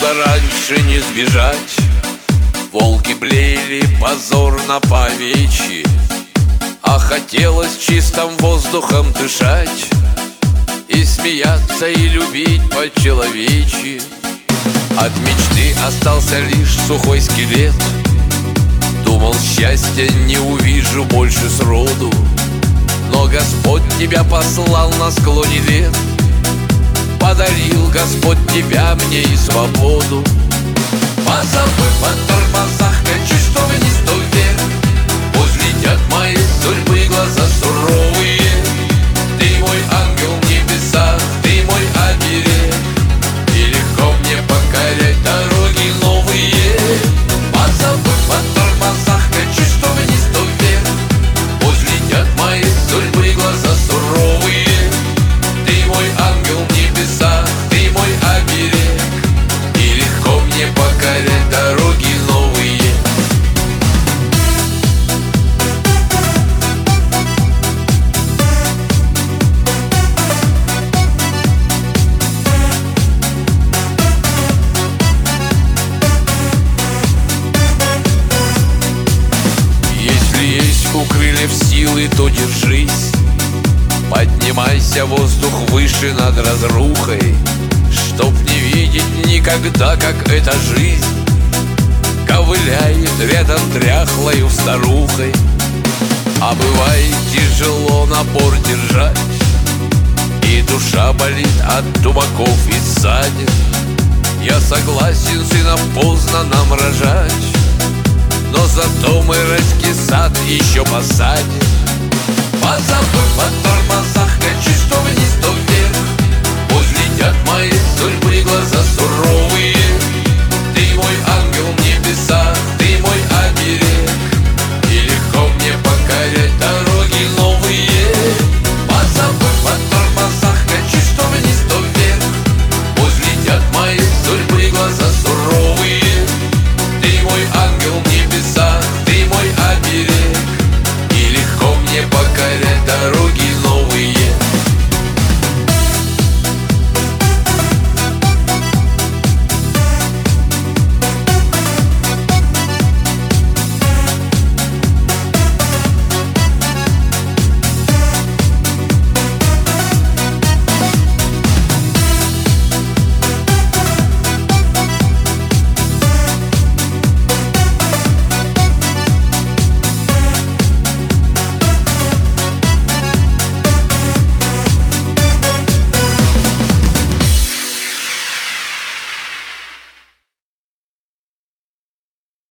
было раньше не сбежать. Волки блеяли позорно по овечьи, а хотелось чистым воздухом дышать и смеяться, и любить по-человечьи. От мечты остался лишь сухой скелет. Думал, счастья не увижу больше сроду, но Господь тебя послал на склоне лет. Подарил Господь тебя мне и свободу. Позабыв о тормозах, качусь, чтобы не стой вверх. Пусть летят мои судьбы глаза суровые. Ты мой ангел в небесах, ты мой оберег, и легко мне покорять дороги новые. Позабыв о тормозах, качусь, чтобы не стой вверх. Пусть летят мои судьбы глаза суровые. Ты мой ангел в небесах, ты мой оберег, и легко мне покорять дороги новые. Если есть у крыльев силы, то держись. Поднимайся в воздух выше над разрухой, чтоб не видеть никогда, как эта жизнь ковыляет рядом дряхлою старухой. А бывает тяжело напор держать, и душа болит от тумаков и ссадин. Я согласен, сынов поздно нам рожать, но зато мы райский сад еще посадим.